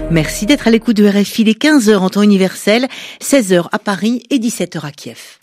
Merci d'être à l'écoute de RFI, les 15h en temps universel, 16h à Paris et 17h à Kiev.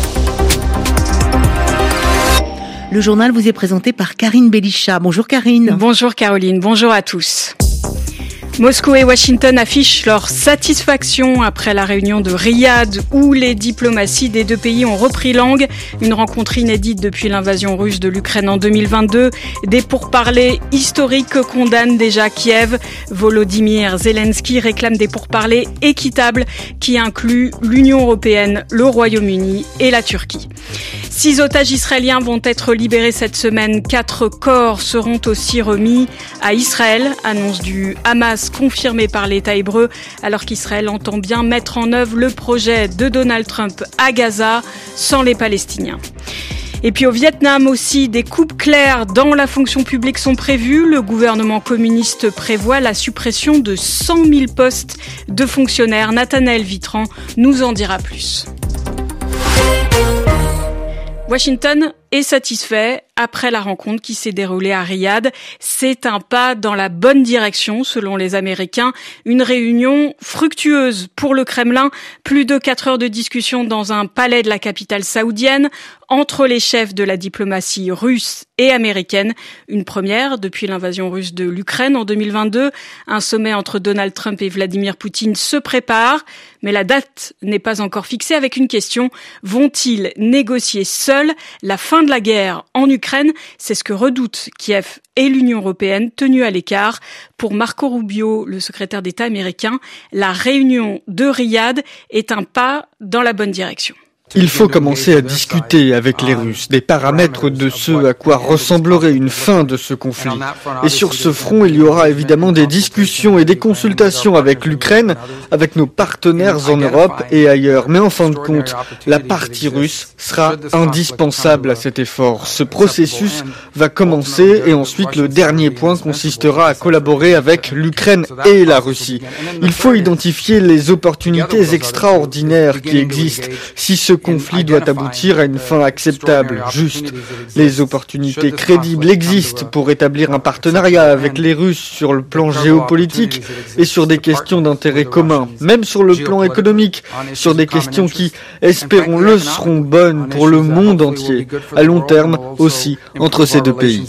Le journal vous est présenté par Karine Belisha. Bonjour Karine. Bonjour Caroline, bonjour à tous. Moscou et Washington affichent leur satisfaction après la réunion de Riyad où les diplomaties des deux pays ont repris langue. Une rencontre inédite depuis l'invasion russe de l'Ukraine en 2022. Des pourparlers historiques condamnent déjà Kiev. Volodymyr Zelensky réclame des pourparlers équitables qui incluent l'Union européenne, le Royaume-Uni et la Turquie. 6 otages israéliens vont être libérés cette semaine. 4 corps seront aussi remis à Israël. Annonce du Hamas confirmée par l'État hébreu, alors qu'Israël entend bien mettre en œuvre le projet de Donald Trump à Gaza sans les Palestiniens. Et puis au Vietnam aussi, des coupes claires dans la fonction publique sont prévues. Le gouvernement communiste prévoit la suppression de 100 000 postes de fonctionnaires. Nathanaël Vitran nous en dira plus. Washington est satisfait après la rencontre qui s'est déroulée à Riyad. C'est un pas dans la bonne direction, selon les Américains. Une réunion fructueuse pour le Kremlin. Plus de 4 heures de discussion dans un palais de la capitale saoudienne entre les chefs de la diplomatie russe et américaine. Une première depuis l'invasion russe de l'Ukraine en 2022. Un sommet entre Donald Trump et Vladimir Poutine se prépare. Mais la date n'est pas encore fixée avec une question. Vont-ils négocier seuls la fin de la guerre en Ukraine? C'est ce que redoutent Kiev et l'Union européenne, tenus à l'écart. Pour Marco Rubio, le secrétaire d'État américain, la réunion de Riyad est un pas dans la bonne direction. Il faut commencer à discuter avec les Russes des paramètres de ce à quoi ressemblerait une fin de ce conflit. Et sur ce front, il y aura évidemment des discussions et des consultations avec l'Ukraine, avec nos partenaires en Europe et ailleurs. Mais en fin de compte, la partie russe sera indispensable à cet effort. Ce processus va commencer et ensuite le dernier point consistera à collaborer avec l'Ukraine et la Russie. Il faut identifier les opportunités extraordinaires qui existent. Si ce conflit doit aboutir à une fin acceptable, juste. Les opportunités crédibles existent pour établir un partenariat avec les Russes sur le plan géopolitique et sur des questions d'intérêt commun, même sur le plan économique, sur des questions qui, espérons-le, seront bonnes pour le monde entier, à long terme aussi, entre ces deux pays.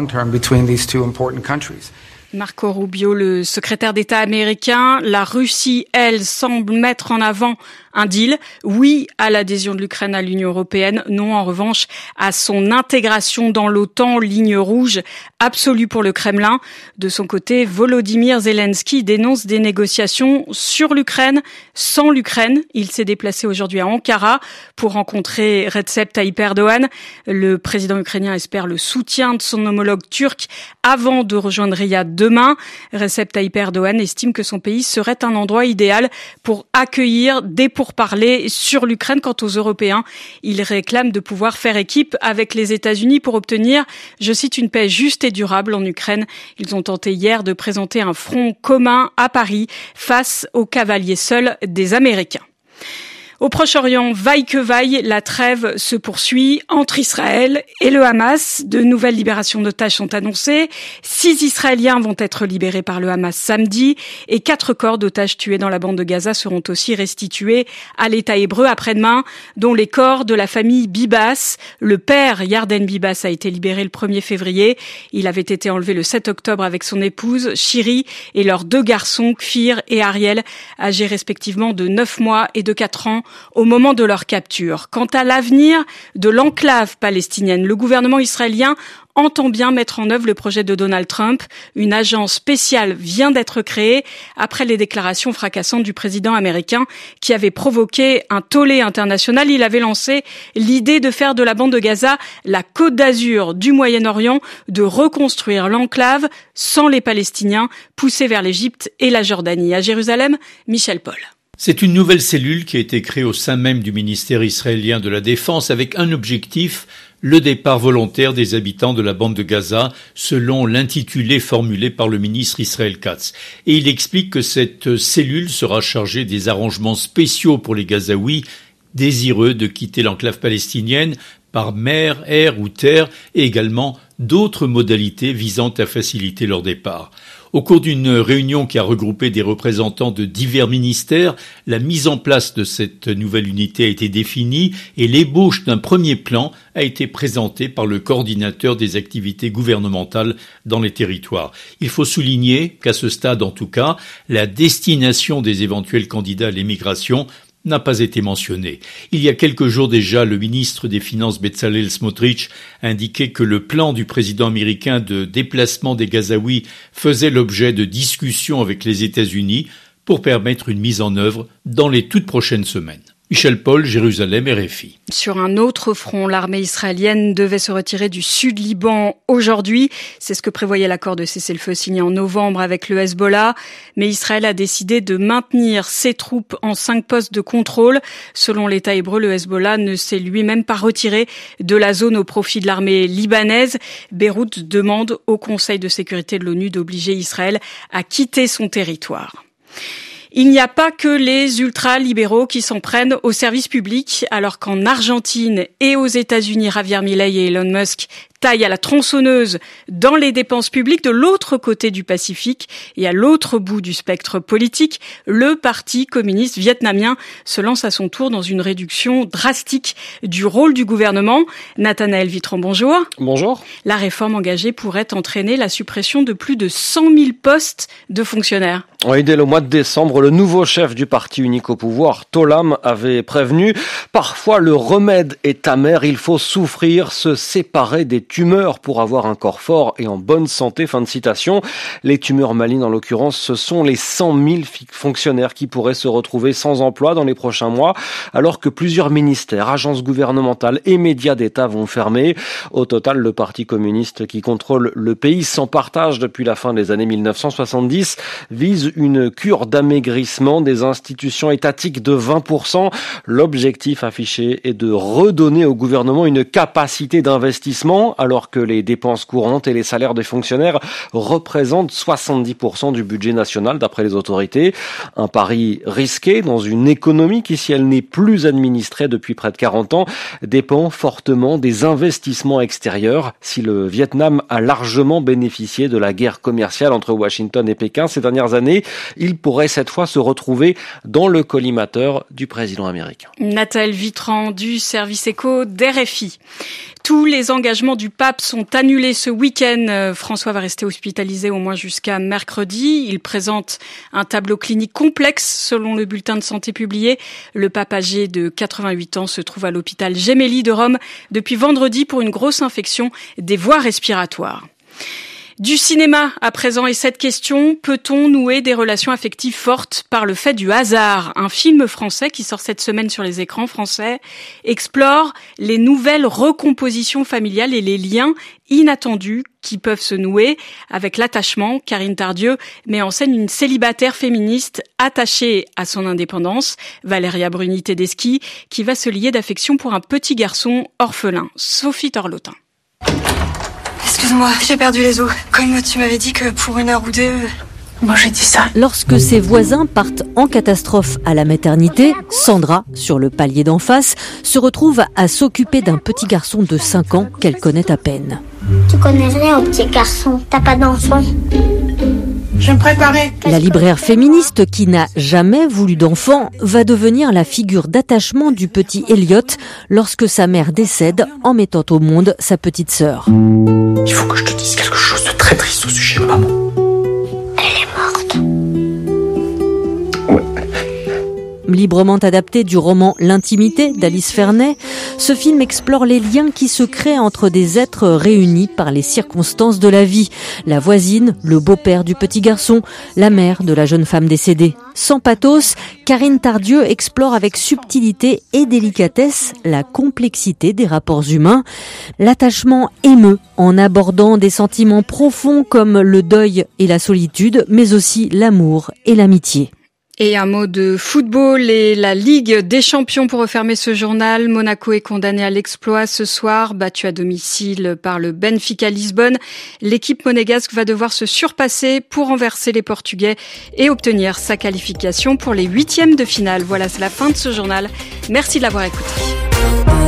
Marco Rubio, le secrétaire d'État américain, la Russie, elle, semble mettre en avant un deal. Oui à l'adhésion de l'Ukraine à l'Union européenne, non en revanche à son intégration dans l'OTAN, ligne rouge absolue pour le Kremlin. De son côté, Volodymyr Zelensky dénonce des négociations sur l'Ukraine, sans l'Ukraine. Il s'est déplacé aujourd'hui à Ankara pour rencontrer Recep Tayyip Erdogan. Le président ukrainien espère le soutien de son homologue turc avant de rejoindre Riyad demain. Recep Tayyip Erdogan estime que son pays serait un endroit idéal pour accueillir des pourparlers sur l'Ukraine. Quant aux Européens, ils réclament de pouvoir faire équipe avec les États-Unis pour obtenir, je cite, une paix juste et durable en Ukraine. Ils ont tenté hier de présenter un front commun à Paris face aux cavaliers seuls des Américains. Au Proche-Orient, vaille que vaille, la trêve se poursuit entre Israël et le Hamas. De nouvelles libérations d'otages sont annoncées. 6 Israéliens vont être libérés par le Hamas samedi et 4 corps d'otages tués dans la bande de Gaza seront aussi restitués à l'État hébreu après-demain, dont les corps de la famille Bibas. Le père, Yarden Bibas, a été libéré le 1er février. Il avait été enlevé le 7 octobre avec son épouse, Shiri, et leurs 2 garçons, Kfir et Ariel, âgés respectivement de 9 mois et de 4 ans. Au moment de leur capture. Quant à l'avenir de l'enclave palestinienne, le gouvernement israélien entend bien mettre en œuvre le projet de Donald Trump. Une agence spéciale vient d'être créée après les déclarations fracassantes du président américain qui avait provoqué un tollé international. Il avait lancé l'idée de faire de la bande de Gaza la Côte d'Azur du Moyen-Orient, de reconstruire l'enclave sans les Palestiniens, poussés vers l'Égypte et la Jordanie. À Jérusalem, Michel Paul. C'est une nouvelle cellule qui a été créée au sein même du ministère israélien de la Défense avec un objectif, le départ volontaire des habitants de la bande de Gaza, selon l'intitulé formulé par le ministre Israël Katz. Et il explique que cette cellule sera chargée des arrangements spéciaux pour les Gazaouis, désireux de quitter l'enclave palestinienne par mer, air ou terre, et également d'autres modalités visant à faciliter leur départ. Au cours d'une réunion qui a regroupé des représentants de divers ministères, la mise en place de cette nouvelle unité a été définie et l'ébauche d'un premier plan a été présentée par le coordinateur des activités gouvernementales dans les territoires. Il faut souligner qu'à ce stade en tout cas, la destination des éventuels candidats à l'émigration n'a pas été mentionné. Il y a quelques jours déjà, le ministre des Finances Bezalel Smotrich a indiqué que le plan du président américain de déplacement des Gazaouis faisait l'objet de discussions avec les États-Unis pour permettre une mise en œuvre dans les toutes prochaines semaines. Michel Paul, Jérusalem, RFI. Sur un autre front, l'armée israélienne devait se retirer du sud-Liban aujourd'hui. C'est ce que prévoyait l'accord de cessez-le-feu signé en novembre avec le Hezbollah. Mais Israël a décidé de maintenir ses troupes en 5 postes de contrôle. Selon l'État hébreu, le Hezbollah ne s'est lui-même pas retiré de la zone au profit de l'armée libanaise. Beyrouth demande au Conseil de sécurité de l'ONU d'obliger Israël à quitter son territoire. Il n'y a pas que les ultra-libéraux qui s'en prennent au service public, alors qu'en Argentine et aux États-Unis, Javier Milei et Elon Musk taillent à la tronçonneuse dans les dépenses publiques. De l'autre côté du Pacifique et à l'autre bout du spectre politique, le Parti communiste vietnamien se lance à son tour dans une réduction drastique du rôle du gouvernement. Nathanaël Vitran, bonjour. Bonjour. La réforme engagée pourrait entraîner la suppression de plus de 100 000 postes de fonctionnaires. Oui, dès le mois de décembre, le nouveau chef du parti unique au pouvoir, Tolam, avait prévenu « Parfois le remède est amer, il faut souffrir, se séparer des tumeurs pour avoir un corps fort et en bonne santé ». Fin de citation. Les tumeurs malignes, en l'occurrence, ce sont les 100 000 fonctionnaires qui pourraient se retrouver sans emploi dans les prochains mois, alors que plusieurs ministères, agences gouvernementales et médias d'État vont fermer. Au total, le parti communiste qui contrôle le pays sans partage depuis la fin des années 1970 vise une cure d'amaigrissement des institutions étatiques de 20%. L'objectif affiché est de redonner au gouvernement une capacité d'investissement, alors que les dépenses courantes et les salaires des fonctionnaires représentent 70% du budget national d'après les autorités. Un pari risqué dans une économie qui, si elle n'est plus administrée depuis près de 40 ans, dépend fortement des investissements extérieurs. Si le Vietnam a largement bénéficié de la guerre commerciale entre Washington et Pékin ces dernières années, il pourrait cette fois se retrouver dans le collimateur du président américain. Nathanaël Vitran du service éco d'RFI. Tous les engagements du pape sont annulés ce week-end. François va rester hospitalisé au moins jusqu'à mercredi. Il présente un tableau clinique complexe selon le bulletin de santé publié. Le pape âgé de 88 ans se trouve à l'hôpital Gemelli de Rome depuis vendredi pour une grosse infection des voies respiratoires. Du cinéma à présent, et cette question, peut-on nouer des relations affectives fortes par le fait du hasard ? Un film français qui sort cette semaine sur les écrans français explore les nouvelles recompositions familiales et les liens inattendus qui peuvent se nouer avec l'attachement. Karine Tardieu met en scène une célibataire féministe attachée à son indépendance, Valéria Bruni-Tedeschi, qui va se lier d'affection pour un petit garçon orphelin. Sophie Torlotin. Excuse-moi, j'ai perdu les os. Comme tu m'avais dit que pour 1 heure ou 2... Moi j'ai dit ça. Lorsque ses voisins partent en catastrophe à la maternité, Sandra, sur le palier d'en face, se retrouve à s'occuper d'un petit garçon de 5 ans qu'elle connaît à peine. Tu connais rien au petit garçon, t'as pas d'enfant. Je me préparais. La libraire féministe qui n'a jamais voulu d'enfant va devenir la figure d'attachement du petit Elliot lorsque sa mère décède en mettant au monde sa petite sœur. Il faut que je te dise quelque chose de très triste au sujet de maman. Elle est morte. Ouais. Librement adapté du roman L'intimité d'Alice Fernet, ce film explore les liens qui se créent entre des êtres réunis par les circonstances de la vie. La voisine, le beau-père du petit garçon, la mère de la jeune femme décédée. Sans pathos, Karine Tardieu explore avec subtilité et délicatesse la complexité des rapports humains. L'attachement émeut en abordant des sentiments profonds comme le deuil et la solitude, mais aussi l'amour et l'amitié. Et un mot de football et la Ligue des Champions pour refermer ce journal. Monaco est condamné à l'exploit ce soir, battu à domicile par le Benfica Lisbonne. L'équipe monégasque va devoir se surpasser pour renverser les Portugais et obtenir sa qualification pour les 8e de finale. Voilà, c'est la fin de ce journal. Merci de l'avoir écouté.